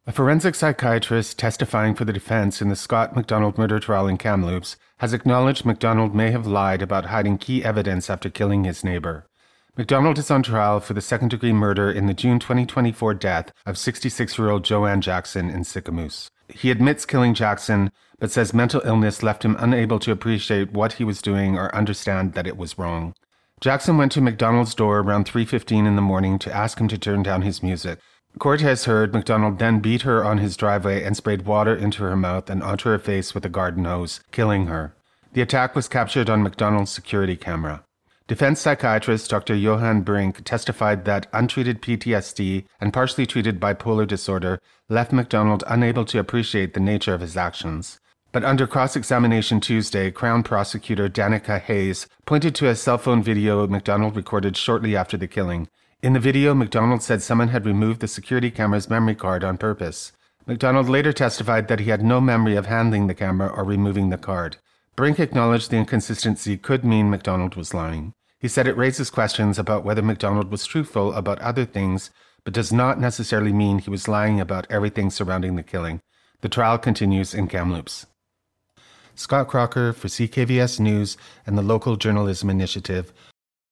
A forensic psychiatrist testifying for the defense in the Scott MacDonald murder trial in Kamloops has acknowledged MacDonald may have lied about hiding key evidence after killing his neighbor. MacDonald is on trial for the second-degree murder in the June 2024 death of 66-year-old Joanne Jackson in Sicamous. He admits killing Jackson, but says mental illness left him unable to appreciate what he was doing or understand that it was wrong. Jackson went to MacDonald's door around 3:15 in the morning to ask him to turn down his music. Court has heard MacDonald then beat her on his driveway and sprayed water into her mouth and onto her face with a garden hose, killing her. The attack was captured on MacDonald's security camera. Defense psychiatrist Dr. Johan Brink testified that untreated PTSD and partially treated bipolar disorder left MacDonald unable to appreciate the nature of his actions. But under cross-examination Tuesday, Crown Prosecutor Danica Hayes pointed to a cell phone video MacDonald recorded shortly after the killing. In the video, MacDonald said someone had removed the security camera's memory card on purpose. MacDonald later testified that he had no memory of handling the camera or removing the card. Brink acknowledged the inconsistency could mean MacDonald was lying. He said it raises questions about whether MacDonald was truthful about other things, but does not necessarily mean he was lying about everything surrounding the killing. The trial continues in Kamloops. Scott Crocker for CKVS News and the Local Journalism Initiative,